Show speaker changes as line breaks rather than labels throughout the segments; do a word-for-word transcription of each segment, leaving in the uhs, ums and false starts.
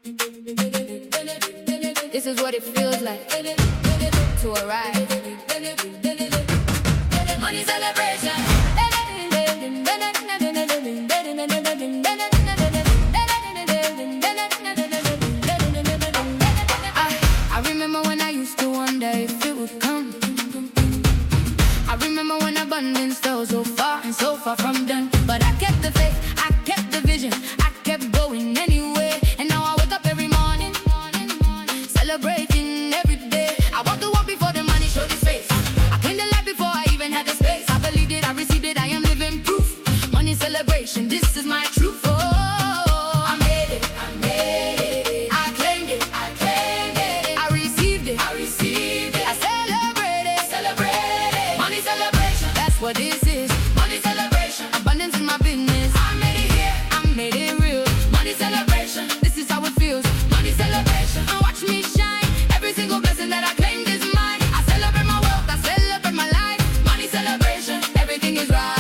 This is what it feels like to arrive. Money celebration. I, I remember when I used to wonder if it would come. I remember when abundance fell so far and so far from done. But I kept the faith, I kept the vision, I kept going anyway. And now I wake up every morning, celebrating every day. I walk the walk before the money showed its face. I cleaned the light before I even had the space. I believed it, I received it, I am living proof. Money celebration, this is my truth. Oh, I made it, I made it. I claimed it, I claimed it. I received it, I received it. I celebrated, celebrated. Money celebration, that's what this is. Money celebration, abundance in my business. I made it here, I made it real. Money celebration, this is how it feels. Money celebration, and watch me shine. Every single blessing that I claimed is mine. I celebrate my wealth, I celebrate my life. Money celebration, everything is right.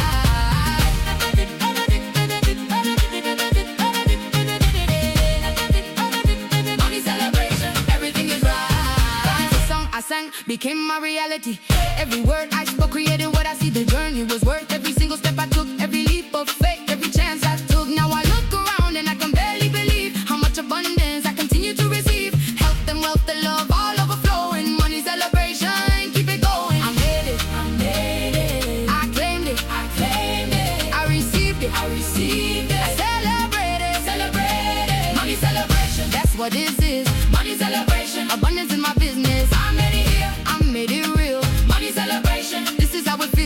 Money celebration, everything is right. The song I sang became my reality. Every word I spoke created what I see. The journey was worth every single step I took, every leap of faith, every chance I took. Now I look around and I can barely believe how much abundance I continue to receive. Health and wealth and love all overflowing. Money celebration, keep it going. I made it, I made it. I claimed it, I claimed it. I received it, I received it. I celebrated, celebrated. Money celebration, that's what this is. Money celebration, abundance in my business. I made it here, I made it real. Money celebration, this is how it